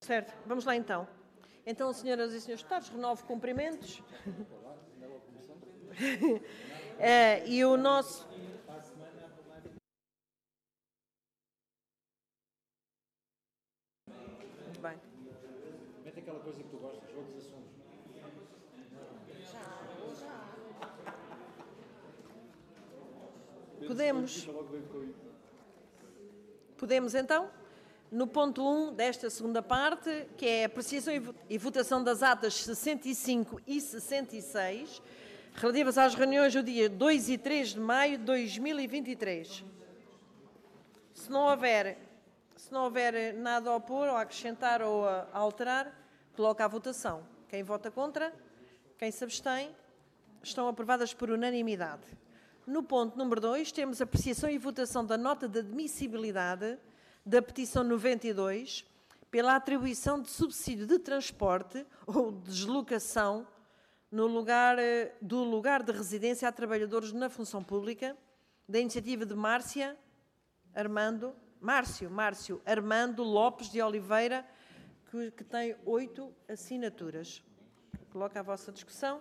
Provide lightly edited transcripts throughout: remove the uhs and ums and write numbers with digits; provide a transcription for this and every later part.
Certo, vamos lá então. Então, senhoras e senhores deputados, renovo cumprimentos. E o nosso... Muito bem. Mete aquela coisa que tu gostas, outros assuntos. Podemos então? No ponto 1 desta segunda parte, que é a apreciação e votação das atas 65 e 66, relativas às reuniões do dia 2 e 3 de maio de 2023. Se não houver nada a opor, ou a acrescentar ou a alterar, coloco à votação. Quem vota contra? Quem se abstém? Estão aprovadas por unanimidade. No ponto número 2, temos apreciação e votação da nota de admissibilidade da petição 92 pela atribuição de subsídio de transporte ou deslocação no do lugar de residência a trabalhadores na função pública, da iniciativa de Márcio Armando Lopes de Oliveira, que tem 8 assinaturas. Coloco à vossa discussão.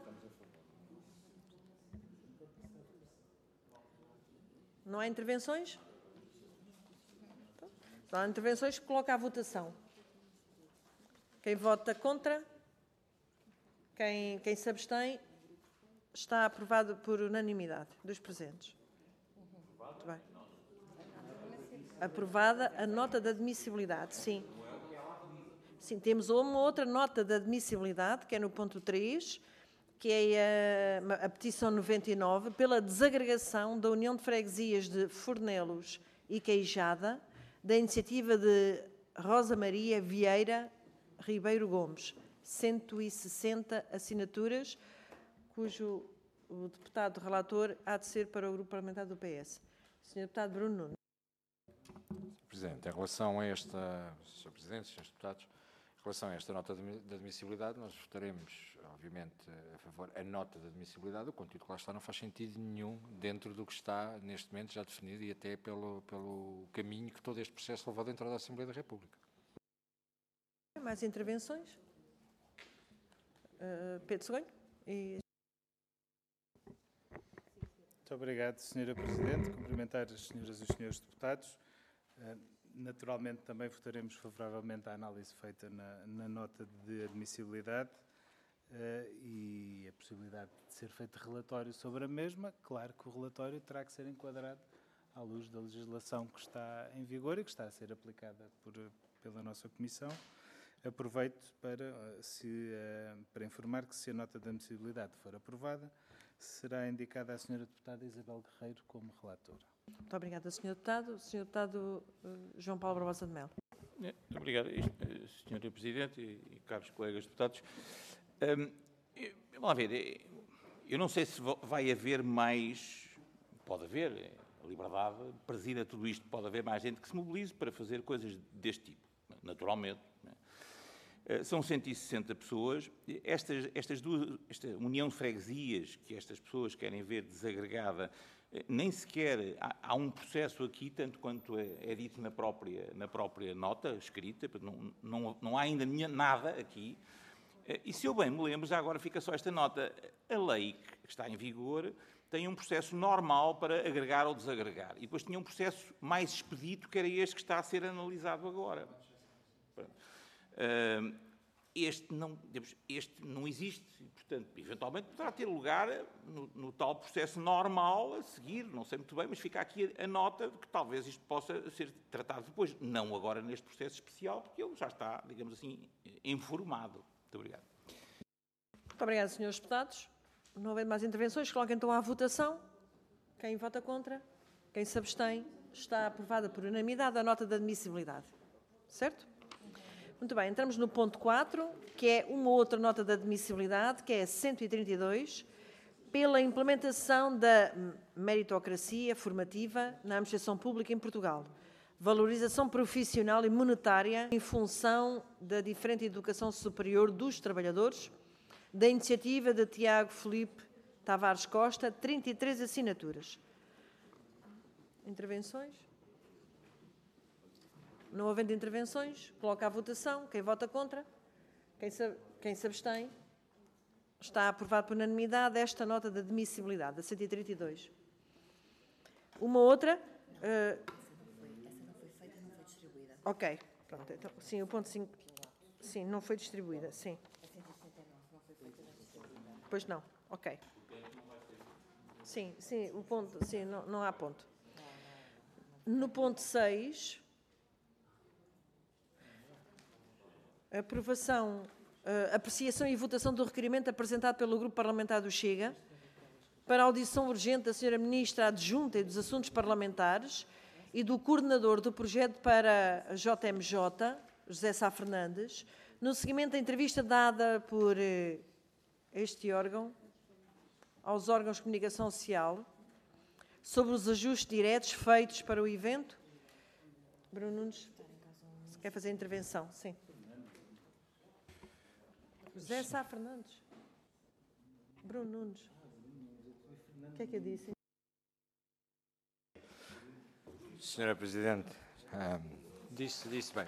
Não há intervenções? Não há intervenções, coloco à votação. Quem vota contra? Quem se abstém? Está aprovado por unanimidade dos presentes. Muito bem. Aprovada a nota de admissibilidade, sim. Sim, temos uma outra nota de admissibilidade, que é no ponto 3, que é a petição 99, pela desagregação da União de Freguesias de Fornelos e Queijada, da iniciativa de Rosa Maria Vieira Ribeiro Gomes, 160 assinaturas, cujo o deputado relator há de ser para o grupo parlamentar do PS. Sr. deputado Bruno Nunes. Presidente, em relação a esta, Sr. Presidente, Srs. Deputados, em relação a esta nota de admissibilidade, nós votaremos, obviamente, a favor a nota de admissibilidade. O conteúdo que lá está não faz sentido nenhum dentro do que está, neste momento, já definido e até pelo caminho que todo este processo levou dentro da Assembleia da República. Mais intervenções? Pedro Segonho? Muito obrigado, Sra. Presidente. Cumprimentar as senhoras e os senhores deputados. Naturalmente, também votaremos favoravelmente à análise feita na nota de admissibilidade e a possibilidade de ser feito relatório sobre a mesma. Claro que o relatório terá que ser enquadrado à luz da legislação que está em vigor e que está a ser aplicada pela nossa Comissão. Aproveito para informar que, se a nota de admissibilidade for aprovada, será indicada a Sra. Deputada Isabel Guerreiro como relatora. Muito obrigada, Sr. Deputado. Sr. Deputado João Paulo Barbosa de Melo. Muito obrigado, Sra. Presidente e caros colegas deputados. Vamos lá ver, eu não sei se vai haver mais, pode haver, a liberdade presida tudo isto, pode haver mais gente que se mobilize para fazer coisas deste tipo, naturalmente. São 160 pessoas. Esta união de freguesias que estas pessoas querem ver desagregada, nem sequer há um processo aqui, tanto quanto é dito na própria nota escrita, não há ainda nada aqui. E se eu bem me lembro, já agora fica só esta nota, a lei que está em vigor tem um processo normal para agregar ou desagregar. E depois tinha um processo mais expedito, que era este que está a ser analisado agora. Este não existe e, portanto, eventualmente poderá ter lugar no tal processo normal a seguir, não sei muito bem, mas fica aqui a nota de que talvez isto possa ser tratado depois, não agora neste processo especial, porque ele já está, digamos assim, informado. Muito obrigado. Muito obrigado, senhores deputados. Não havendo mais intervenções, coloco então à votação. Quem vota contra? Quem se abstém? Está aprovada por unanimidade a nota de admissibilidade. Certo? Muito bem, entramos no ponto 4, que é uma outra nota de admissibilidade, que é 132, pela implementação da meritocracia formativa na administração pública em Portugal. Valorização profissional e monetária em função da diferente educação superior dos trabalhadores, da iniciativa de Tiago Filipe Tavares Costa, 33 assinaturas. Intervenções? Não havendo intervenções, coloca à votação. Quem vota contra? Quem se abstém? Está aprovado por unanimidade esta nota de admissibilidade, a 132. Uma outra... Essa não foi feita e não foi distribuída. Ok, pronto. Então, sim, o ponto 5... Sim, não foi distribuída, sim. A 169 não foi feita e não distribuída. Pois não, ok. Sim, o ponto... Sim, não há ponto. No ponto 6... Apreciação e votação do requerimento apresentado pelo Grupo Parlamentar do Chega para a audição urgente da Sra. Ministra Adjunta e dos Assuntos Parlamentares e do coordenador do projeto para a JMJ, José Sá Fernandes, no seguimento da entrevista dada por este órgão aos órgãos de comunicação social sobre os ajustes diretos feitos para o evento. Bruno Nunes, se quer fazer intervenção, sim. José Sá Fernandes. Bruno Nunes. O que é que eu disse? Senhora Presidente, disse bem.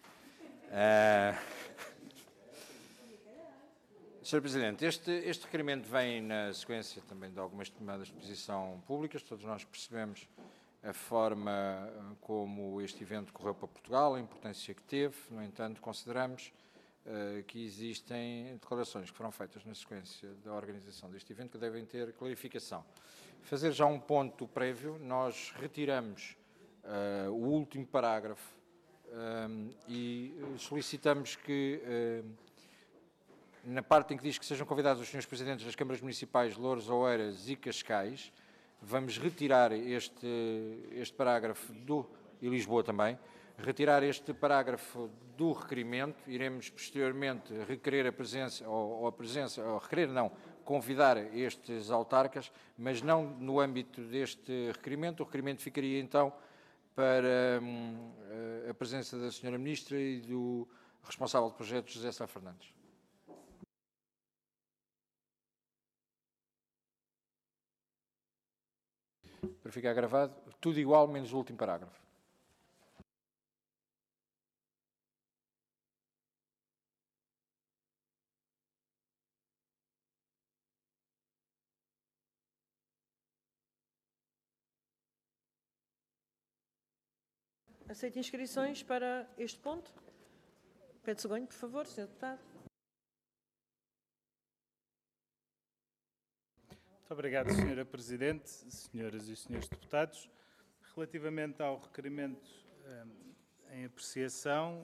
Senhor Presidente, este requerimento vem na sequência também de algumas tomadas de posição públicas. Todos nós percebemos a forma como este evento correu para Portugal, a importância que teve. No entanto, consideramos que existem declarações que foram feitas na sequência da organização deste evento que devem ter clarificação. Fazer já um ponto prévio, nós retiramos o último parágrafo e solicitamos que, na parte em que diz que sejam convidados os senhores Presidentes das Câmaras Municipais de Louros, Oeiras e Cascais, vamos retirar este parágrafo e Lisboa também, retirar este parágrafo do requerimento, iremos posteriormente requerer a presença, convidar estes autarcas, mas não no âmbito deste requerimento. O requerimento ficaria então para a presença da Sra. Ministra e do responsável do projeto, José Sá Fernandes. Para ficar gravado, tudo igual, menos o último parágrafo. Aceito inscrições para este ponto. Pedro Segonho, por favor, Sr. Deputado. Muito obrigado, Sra. Presidente, senhoras e senhores deputados. Relativamente ao requerimento em apreciação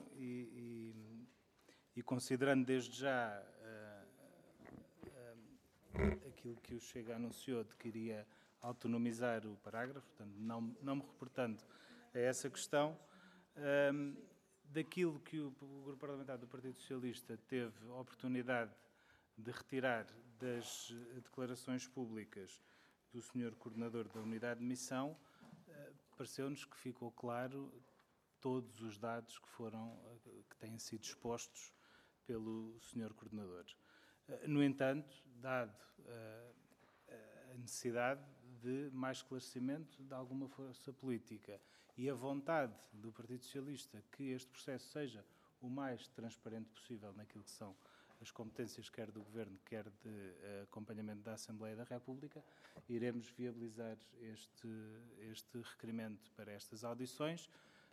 e considerando desde já aquilo que o Chega anunciou de que iria autonomizar o parágrafo, portanto, não me reportando a essa questão, daquilo que o Grupo Parlamentar do Partido Socialista teve a oportunidade de retirar das declarações públicas do Sr. Coordenador da Unidade de Missão, pareceu-nos que ficou claro todos os dados que têm sido expostos pelo Sr. Coordenador. No entanto, dado a necessidade de mais esclarecimento de alguma força política e a vontade do Partido Socialista que este processo seja o mais transparente possível naquilo que são as competências quer do Governo, quer de acompanhamento da Assembleia da República, iremos viabilizar este requerimento para estas audições,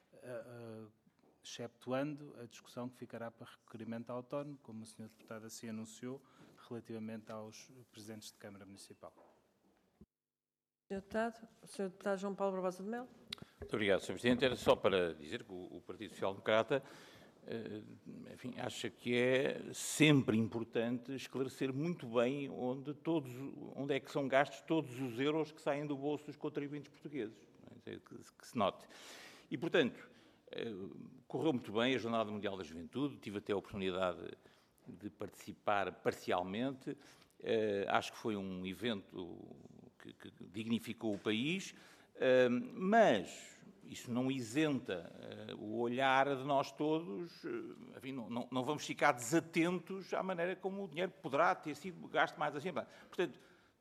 exceptuando a discussão que ficará para requerimento autónomo, como o Sr. Deputado assim anunciou, relativamente aos Presidentes de Câmara Municipal. Sr. Deputado, o Sr. Deputado João Paulo Barbosa de Melo. Muito obrigado, Sr. Presidente. Era só para dizer que o Partido Social Democrata enfim, acha que é sempre importante esclarecer muito bem onde é que são gastos todos os euros que saem do bolso dos contribuintes portugueses, que se note. E, portanto, correu muito bem a Jornada Mundial da Juventude, tive até a oportunidade de participar parcialmente, acho que foi um evento que dignificou o país, mas isso não isenta o olhar de nós todos, enfim, não vamos ficar desatentos à maneira como o dinheiro poderá ter sido gasto mais assim. Portanto,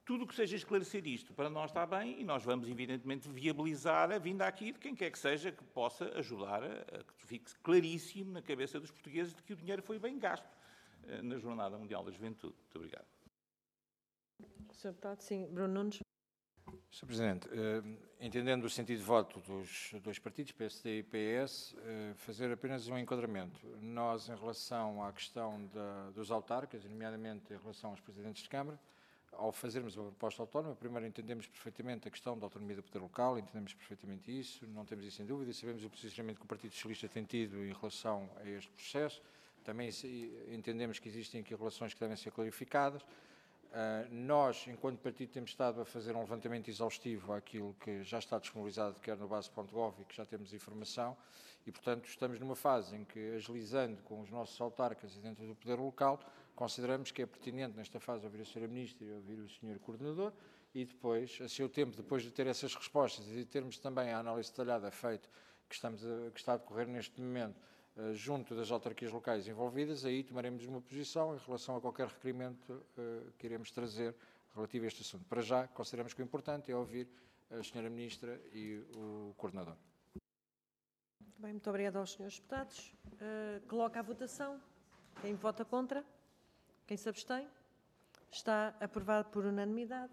Tudo o que seja esclarecer isto para nós está bem e nós vamos, evidentemente, viabilizar a vinda aqui de quem quer que seja que possa ajudar a que fique claríssimo na cabeça dos portugueses de que o dinheiro foi bem gasto na Jornada Mundial da Juventude. Muito obrigado. Sr. Deputado, sim. Bruno Nunes. Sr. Presidente, entendendo o sentido de voto dos dois partidos, PSD e PS, fazer apenas um enquadramento. Nós, em relação à questão dos autarcas, nomeadamente em relação aos presidentes de Câmara, ao fazermos uma proposta autónoma, primeiro entendemos perfeitamente a questão da autonomia do poder local, entendemos perfeitamente isso, não temos isso em dúvida, e sabemos o posicionamento que o Partido Socialista tem tido em relação a este processo. Também entendemos que existem aqui relações que devem ser clarificadas. Nós, enquanto partido, temos estado a fazer um levantamento exaustivo àquilo que já está disponibilizado, quer no base.gov e que já temos informação, e, portanto, estamos numa fase em que, agilizando com os nossos autarcas e dentro do poder local, consideramos que é pertinente, nesta fase, ouvir a Sra. Ministra e ouvir o Sr. Coordenador, e depois, a seu tempo, depois de ter essas respostas e de termos também a análise detalhada feita, que está a decorrer neste momento, junto das autarquias locais envolvidas, aí tomaremos uma posição em relação a qualquer requerimento que iremos trazer relativo a este assunto. Para já, consideramos que o importante é ouvir a Sra. Ministra e o Coordenador. Bem, muito obrigada aos senhores deputados. Coloco à votação. Quem vota contra? Quem se abstém? Está aprovado por unanimidade.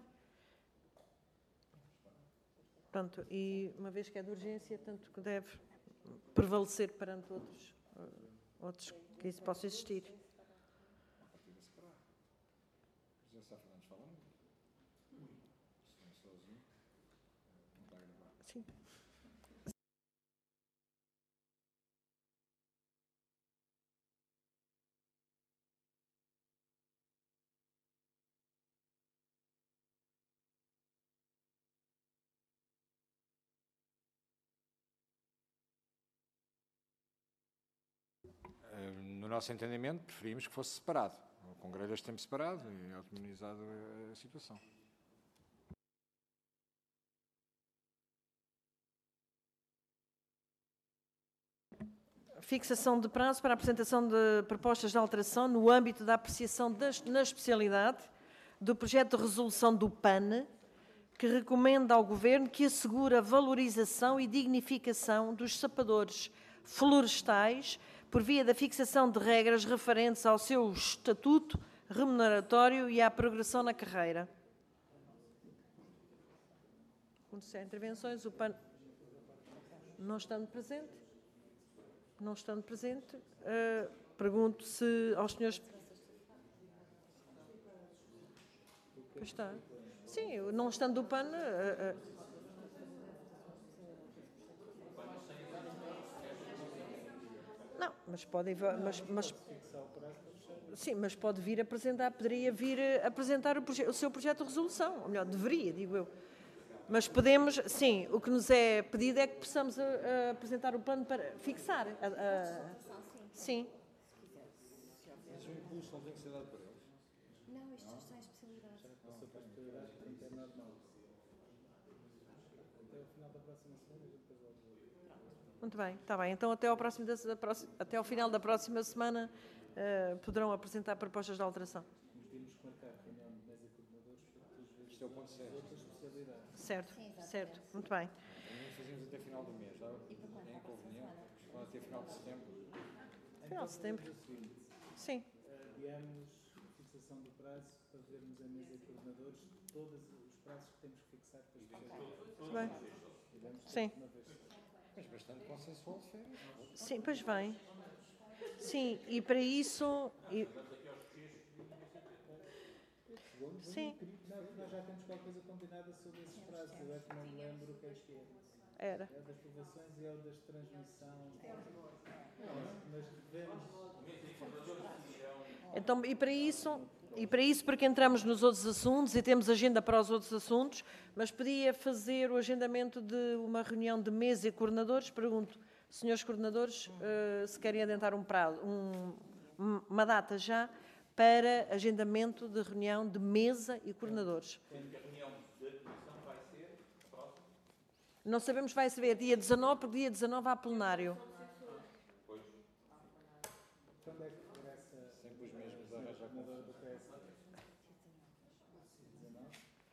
Pronto, e uma vez que é de urgência, tanto que deve prevalecer perante outros que isso possa existir. Sim. No nosso entendimento, preferimos que fosse separado, com grelhas de tempo separado e autonomizado a situação. Fixação de prazo para a apresentação de propostas de alteração no âmbito da apreciação na especialidade do projeto de resolução do PAN, que recomenda ao Governo que assegure a valorização e dignificação dos sapadores florestais por via da fixação de regras referentes ao seu estatuto remuneratório e à progressão na carreira. Quando se há intervenções, o PAN não estando presente. Não estando presente, pergunto se aos senhores... Pois está. Sim, não estando o PAN... Não, mas pode... sim, mas pode vir apresentar, poderia vir apresentar o seu projeto de resolução, ou melhor, deveria, digo eu. Mas podemos, sim, o que nos é pedido é que possamos apresentar o plano para fixar. Sim. Mas o impulso não tem que ser dado por eles? Não, isto já está em especialidade. Passou para a especialidade, portanto é normal. Até o final da próxima semana, a gente depois volta. Muito bem, está bem. Então até ao final da próxima semana poderão apresentar propostas de alteração. Mas temos que marcar reunião de mesa de coordenadores para todos ver Isto é o ponto certo. outras especialidades. Certo, certo. Muito bem. Também fazemos até final do mês, é inconveniente. Até final de setembro. Final de setembro. Então, fazemos o seguinte, Sim. adiamos a fixação do prazo para vermos a mesa de coordenadores todos os prazos que temos que fixar para as especialidades. Muito bem. E vamos Sim. uma vez. Mas bastante consensual de férias. Sim, pois bem. Sim, e para isso... Sim, Nós já temos qualquer coisa combinada sobre esses prazos. Eu é que não me lembro o que é que é. era. É o das aprovações e é o das transmissão. Mas devemos. Então, e para isso, porque entramos nos outros assuntos e temos agenda para os outros assuntos, mas podia fazer o agendamento de uma reunião de mesa e coordenadores. Pergunto, senhores coordenadores, se querem adentrar um prazo, uma data já para agendamento de reunião de mesa e coordenadores. Não sabemos se vai ser dia 19, porque dia 19 há plenário. Quando é que regressa Sempre os mesmos a arranjar o coordenador do PS? 19?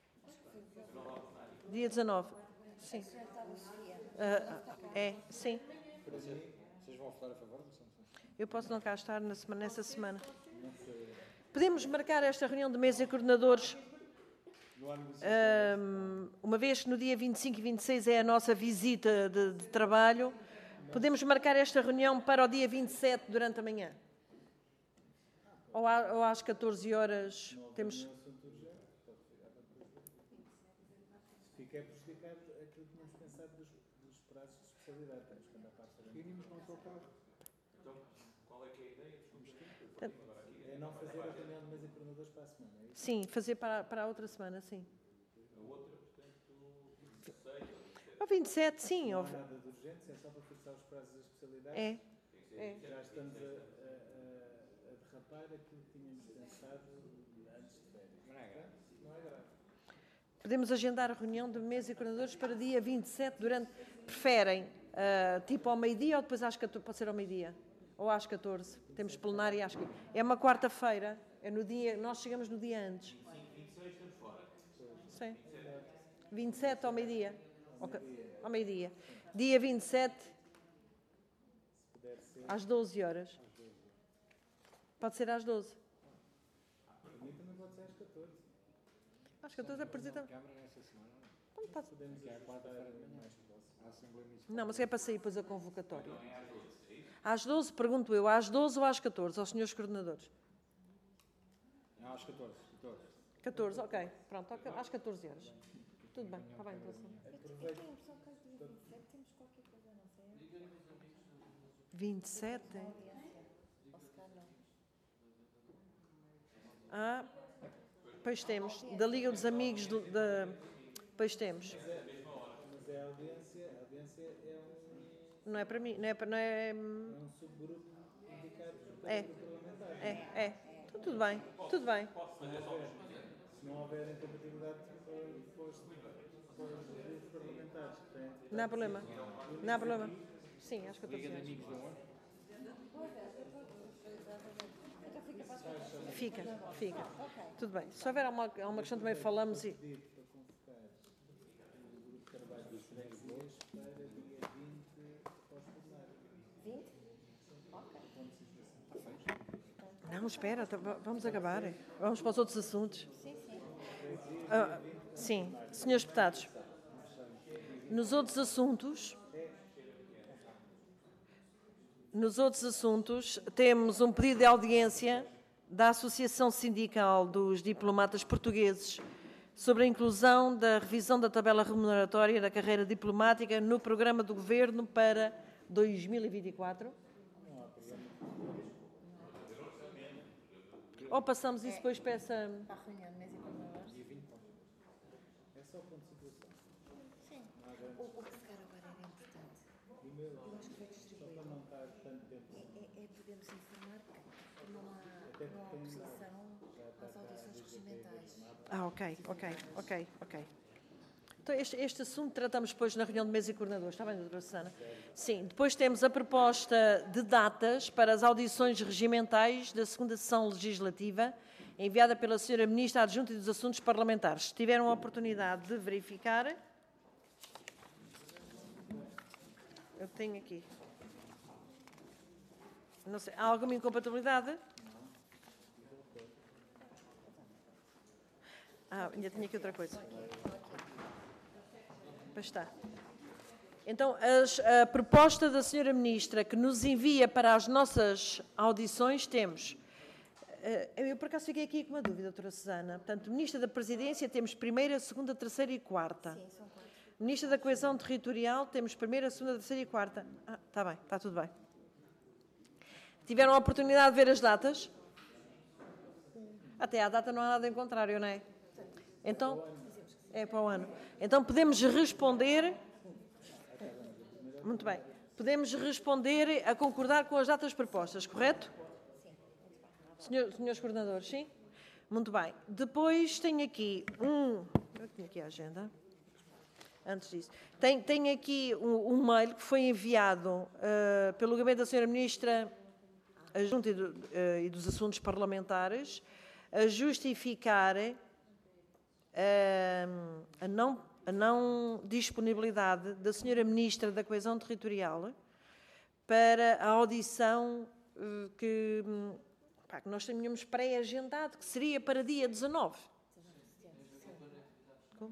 Dia 19. Sim. Sim. Vocês vão votar a favor? Eu posso não cá estar nessa semana. Podemos marcar esta reunião de mesa e coordenadores, uma vez que no dia 25 e 26 é a nossa visita de trabalho, podemos marcar esta reunião para o dia 27 durante a manhã? Ou às 14 horas temos... Se fica prejudicado aquilo que tínhamos pensado dos prazos de especialidade. Temos que andar para a frente. Então, qual é que é a ideia? É não fazer a reunião de mesa e coordenadores para a semana, é isso? Sim, fazer para a outra semana, sim. A outra, portanto, 26 Ao 27, sim. Não há nada de urgente, é só para fixar os prazos da especialidade. É. Já estamos a derrapar aquilo que tínhamos pensado antes de férias. Não é grave. Não é grave. Podemos agendar a reunião de mesa e coordenadores para dia 27 durante... Preferem, tipo ao meio-dia ou depois às 14? Pode ser ao meio-dia? Ou às 14? Temos plenária às 15. É uma quarta-feira. É no dia... Nós chegamos no dia antes. 26 estamos fora. Sim. 27 ao meio-dia. Ao meio-dia. Dia 27, às 12 horas. Pode ser às 12. Para mim também pode ser às 14. Às 14 é presidente. Câmara nessa semana? Podemos ir à quarta-feira de manhã. A Assembleia Municipal. Não, mas é para sair depois a convocatória. Às 12, pergunto eu, às 12 ou às 14, aos senhores coordenadores? Não, às 14. 14, ok. Pronto, às 14 horas. Tudo bem, está bem. Então, sim. Eu tenho a impressão que às dia 27 temos qualquer coisa, não sei. 27? Ou se calhar não. Ah, pois temos. Da Liga dos Amigos Pois temos. Mas é a audiência é Não é para mim, não é... um subgrupo indicado pelo É. grupo parlamentar. É. Então, tudo bem, tudo bem. Se não houver incompatibilidade com os grupos parlamentares que têm... Não há problema. Não há problema. Sim, às 14 horas. Fica. Tudo bem. Se houver alguma questão também falamos e... Para convocar o grupo de trabalho dos freguesias para dia 20 após plenário. 20? Ok. Não, espera, vamos acabar. Vamos para os outros assuntos. Sim, senhores deputados. Nos outros assuntos, temos um pedido de audiência da Associação Sindical dos Diplomatas Portugueses sobre a inclusão da revisão da tabela remuneratória da carreira diplomática no programa do Governo para 2024. Ou passamos isso depois para essa... Para a reunião de mesa e coordenadores? É só o ponto de situação. Sim. O que se calhar agora era importante. Eu acho que vai distribuir. Para não estar tanto tempo. Podemos informar que não há oposição às audições regimentais. Ok. Então, este assunto tratamos depois na reunião de mesa e coordenadores, está bem, doutora Susana? Sim, depois temos a proposta de datas para as audições regimentais da segunda sessão legislativa, enviada pela senhora Ministra Adjunta dos Assuntos Parlamentares. Se tiveram a oportunidade de verificar... Eu tenho aqui. Não sei, há alguma incompatibilidade? Ainda tinha aqui outra coisa. Pois está. Então, a proposta da senhora Ministra que nos envia para as nossas audições temos... Eu, por acaso, fiquei aqui com uma dúvida, doutora Susana. Portanto, Ministra da Presidência temos primeira, segunda, terceira e quarta. Sim, são 4. Ministra da Coesão Territorial temos primeira, segunda, terceira e quarta. Está bem, está tudo bem. Tiveram a oportunidade de ver as datas? Até à data não há nada em contrário, não é? Então, é para o ano. Então podemos responder... Muito bem. Podemos responder a concordar com as datas propostas, correto? Senhores coordenadores, sim? Muito bem. Depois tenho aqui Eu tinha aqui a agenda. Antes disso. Tenho aqui um mail que foi enviado pelo gabinete da senhora Ministra Adjunta e dos Assuntos Parlamentares a justificar a não disponibilidade da Sra. Ministra da Coesão Territorial para a audição que nós tínhamos pré-agendado, que seria para dia 19. Como?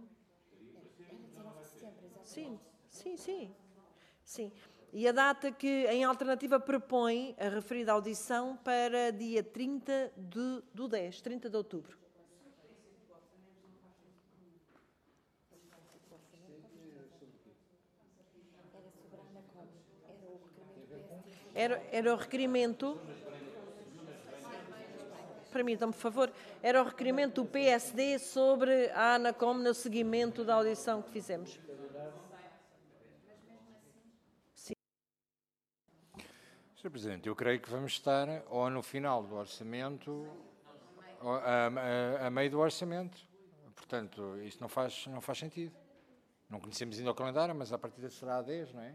Sim. Sim. E a data que, em alternativa, propõe a referida audição para dia 30 de outubro. Era o requerimento... Permitam-me, por favor. Era o requerimento do PSD sobre a ANACOM no seguimento da audição que fizemos. Sr. Presidente, eu creio que vamos estar ou no final do orçamento, ou a meio do orçamento. Portanto, isso não faz sentido. Não conhecemos ainda o calendário, mas a partida será a 10, não é?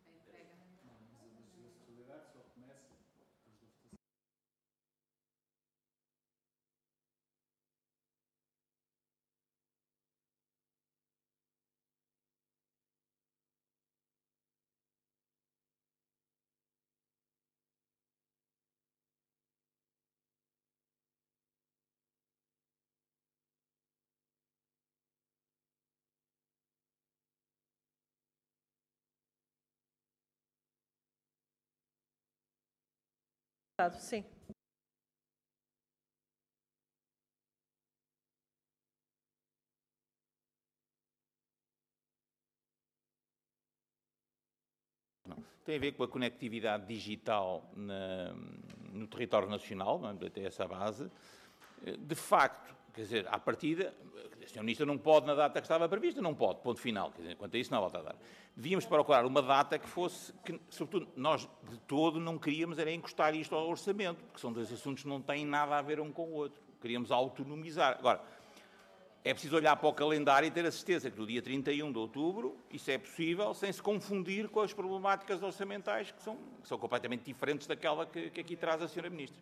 Sim. Tem a ver com a conectividade digital no território nacional, até essa base. De facto, quer dizer, à partida, a Sra. Ministra não pode na data que estava prevista, não pode, ponto final. Quer dizer, quanto a isso, não há volta a dar. Devíamos procurar uma data que fosse, sobretudo, nós de todo não queríamos era encostar isto ao orçamento, porque são dois assuntos que não têm nada a ver um com o outro. Queríamos autonomizar. Agora, é preciso olhar para o calendário e ter a certeza que no dia 31 de outubro isso é possível, sem se confundir com as problemáticas orçamentais que são completamente diferentes daquela que aqui traz a Sra. Ministra.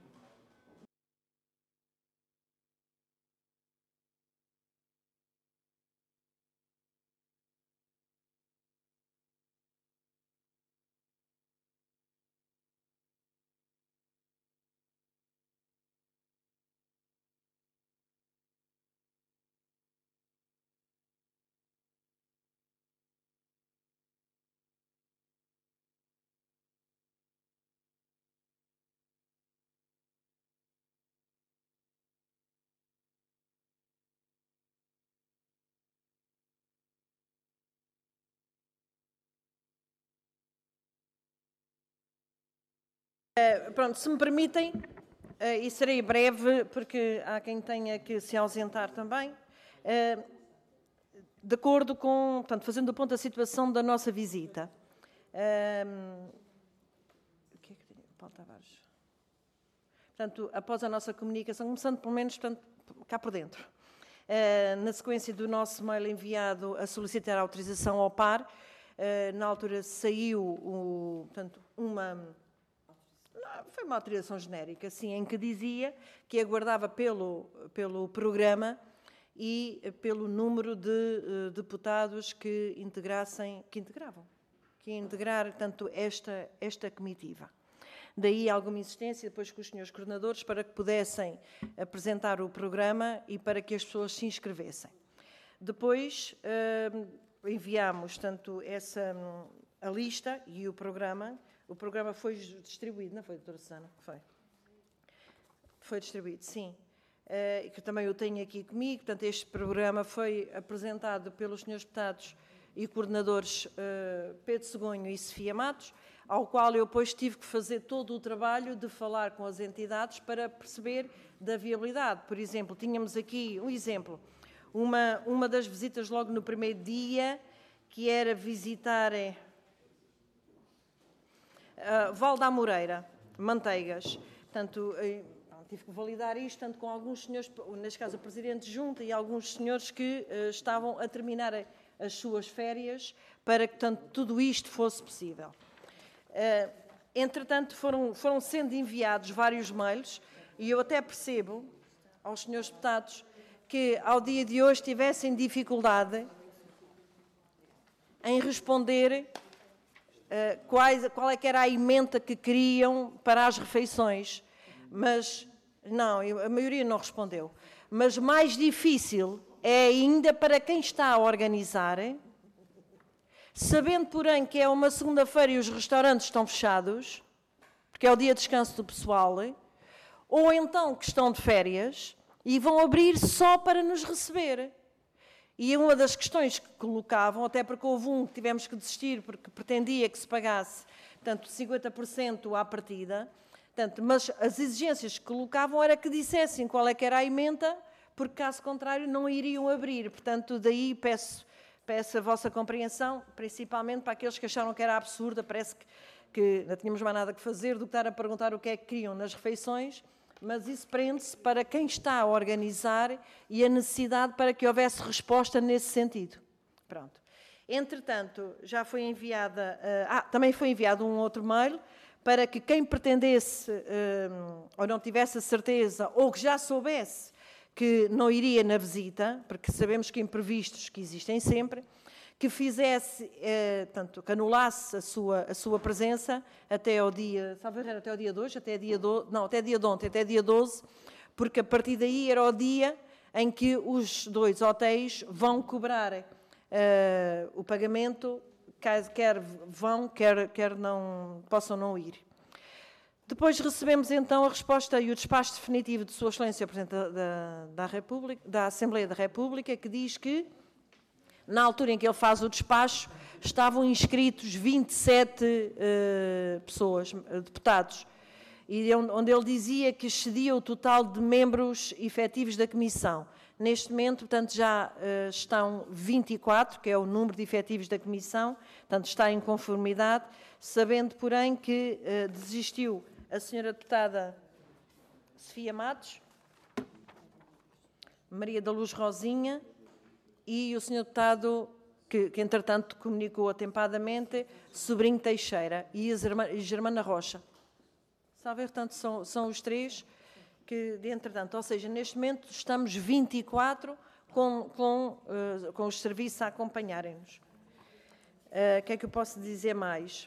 Pronto, se me permitem, e serei breve, porque há quem tenha que se ausentar também, de acordo com, portanto, fazendo o ponto da situação da nossa visita. O que é que tinha? Paulo Tavares. Portanto, após a nossa comunicação, começando pelo menos, portanto, cá por dentro. Na sequência do nosso mail enviado a solicitar a autorização ao par, na altura saiu, portanto, foi uma autorização genérica, assim, em que dizia que aguardava pelo programa e pelo número de deputados que integraram, tanto esta comitiva. Daí alguma insistência depois com os senhores coordenadores para que pudessem apresentar o programa e para que as pessoas se inscrevessem. Depois enviámos, tanto a lista e o programa. O programa foi distribuído, não foi, doutora Susana? Foi distribuído, sim. Que também eu tenho aqui comigo. Portanto, este programa foi apresentado pelos senhores deputados e coordenadores Pedro Segonho e Sofia Matos, ao qual eu depois tive que fazer todo o trabalho de falar com as entidades para perceber da viabilidade. Por exemplo, tínhamos aqui um exemplo, uma das visitas logo no primeiro dia, que era visitar Val da Amoreira, Manteigas. Portanto, tive que validar isto, tanto com alguns senhores, neste caso o Presidente Junta e alguns senhores que estavam a terminar as suas férias para que, portanto, tudo isto fosse possível. Entretanto, foram sendo enviados vários mails e eu até percebo aos senhores deputados que ao dia de hoje tivessem dificuldade em responder qual é que era a emenda que queriam para as refeições, mas não, a maioria não respondeu. Mas mais difícil é ainda para quem está a organizar, sabendo, porém, que é uma segunda-feira e os restaurantes estão fechados, porque é o dia de descanso do pessoal, ou então que estão de férias e vão abrir só para nos receber. E uma das questões que colocavam, até porque houve um que tivemos que desistir, porque pretendia que se pagasse, portanto, 50% à partida, portanto, mas as exigências que colocavam era que dissessem qual é que era a emenda, porque caso contrário não iriam abrir. Portanto, daí peço a vossa compreensão, principalmente para aqueles que acharam que era absurda, parece que não tínhamos mais nada que fazer do que estar a perguntar o que é que queriam nas refeições, mas isso prende-se para quem está a organizar e a necessidade para que houvesse resposta nesse sentido. Pronto. Entretanto, já foi enviada... também foi enviado um outro mail para que quem pretendesse ou não tivesse a certeza ou que já soubesse que não iria na visita, porque sabemos que imprevistos que existem sempre, que fizesse, portanto, que anulasse a sua presença até ao dia, talvez era até ao dia de hoje, até dia de ontem, até dia 12, porque a partir daí era o dia em que os 2 hotéis vão cobrar o pagamento, quer vão, quer não, possam não ir. Depois recebemos então a resposta e o despacho definitivo de Sua Excelência, Presidente da Assembleia da República, que diz que, na altura em que ele faz o despacho, estavam inscritos 27 pessoas, deputados, e onde ele dizia que excedia o total de membros efetivos da Comissão. Neste momento, portanto, já estão 24, que é o número de efetivos da Comissão, portanto, está em conformidade, sabendo, porém, que desistiu a senhora deputada Sofia Matos, Maria da Luz Rosinha e o senhor deputado, que entretanto comunicou atempadamente, Sobrinho Teixeira e a Germana Rocha. Sabe, portanto, são os 3 que, entretanto, ou seja, neste momento estamos 24 com os serviços a acompanharem-nos. O que é que eu posso dizer mais?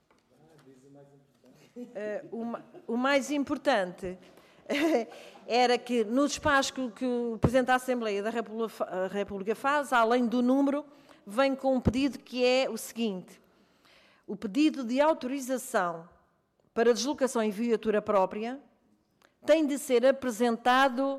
O mais importante era que no despacho que o Presidente da Assembleia da República faz, além do número, vem com um pedido que é o seguinte: o pedido de autorização para deslocação em viatura própria tem de ser apresentado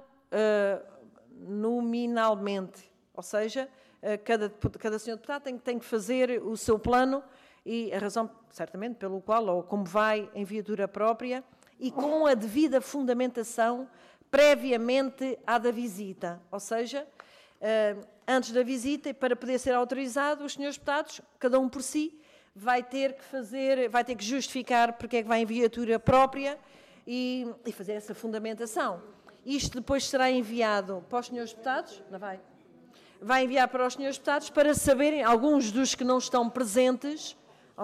nominalmente, ou seja, cada senhor deputado tem que fazer o seu plano e a razão, certamente, pelo qual, ou como vai em viatura própria, e com a devida fundamentação previamente à da visita. Ou seja, antes da visita, e para poder ser autorizado, os senhores deputados, cada um por si, vai ter que justificar porque é que vai em viatura própria e fazer essa fundamentação. Isto depois será enviado para os senhores deputados, não vai? Vai enviar para os senhores deputados para saberem, alguns dos que não estão presentes,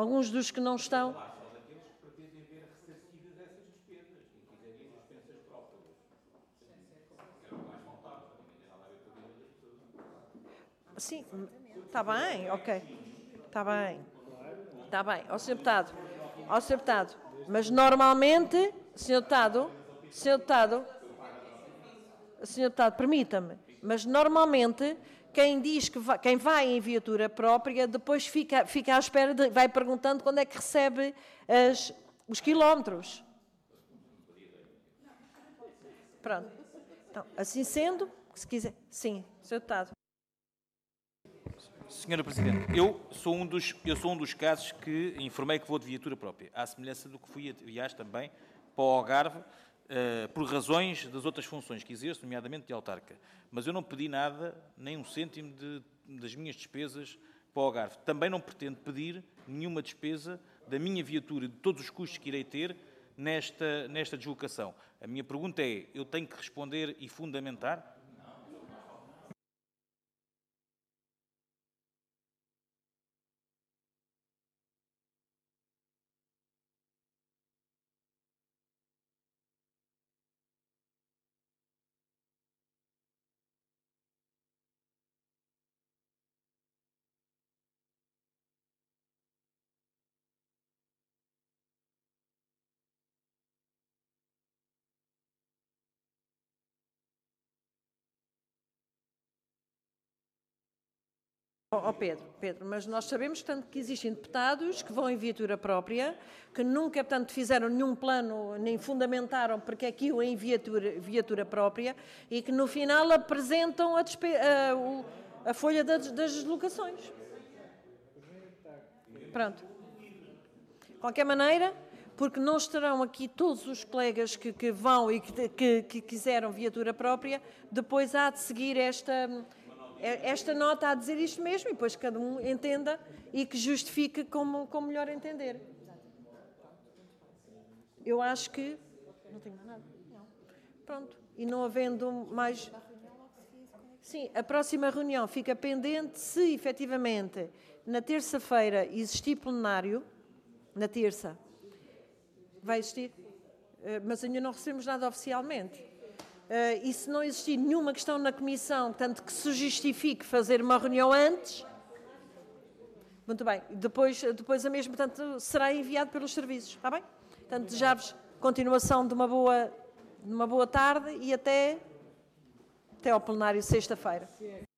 Sim, está bem, ok. Está bem. Ó, Sr. Deputado, mas normalmente, Sr. Deputado, permita-me, mas normalmente quem diz que quem vai em viatura própria depois fica à espera, vai perguntando quando é que recebe os quilómetros. Pronto. Então, assim sendo, se quiser. Sim, Sr. Deputado. Senhora Presidente, eu sou um dos casos que informei que vou de viatura própria, à semelhança do que fui, aliás, também para o Algarve, por razões das outras funções que exerço, nomeadamente de autarca. Mas eu não pedi nada, nem um cêntimo das minhas despesas para o Algarve. Também não pretendo pedir nenhuma despesa da minha viatura, de todos os custos que irei ter nesta deslocação. A minha pergunta é, eu tenho que responder e fundamentar? Pedro, mas nós sabemos, portanto, que existem deputados que vão em viatura própria, que nunca, portanto, fizeram nenhum plano, nem fundamentaram porque é que iam em viatura própria e que no final apresentam a folha das deslocações. Pronto. De qualquer maneira, porque não estarão aqui todos os colegas que vão e que quiseram viatura própria, depois há de seguir esta nota a dizer isto mesmo e depois cada um entenda e que justifique como melhor entender. Eu acho que... Não tenho mais nada. Pronto. E não havendo mais... Sim, a próxima reunião fica pendente se efetivamente na terça-feira existir plenário, na terça, vai existir, mas ainda não recebemos nada oficialmente. E se não existir nenhuma questão na comissão, tanto que se justifique fazer uma reunião antes, muito bem, depois a mesma, portanto, será enviado pelos serviços, está bem? Portanto, desejar-vos continuação de uma boa tarde e até ao plenário sexta-feira.